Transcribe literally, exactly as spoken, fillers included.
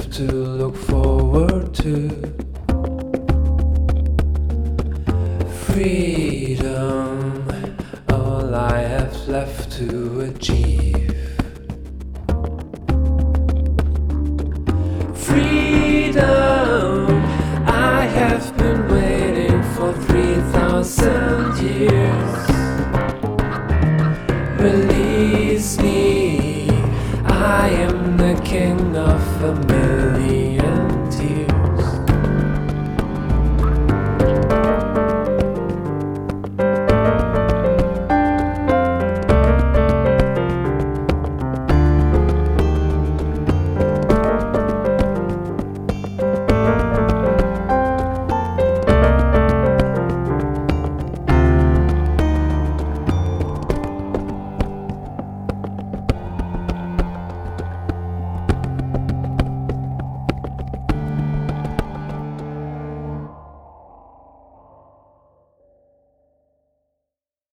left to look forward to. Freedom, all I have left to achieve. Freedom, I have been waiting for three thousand years. Release me, I am the king of a million.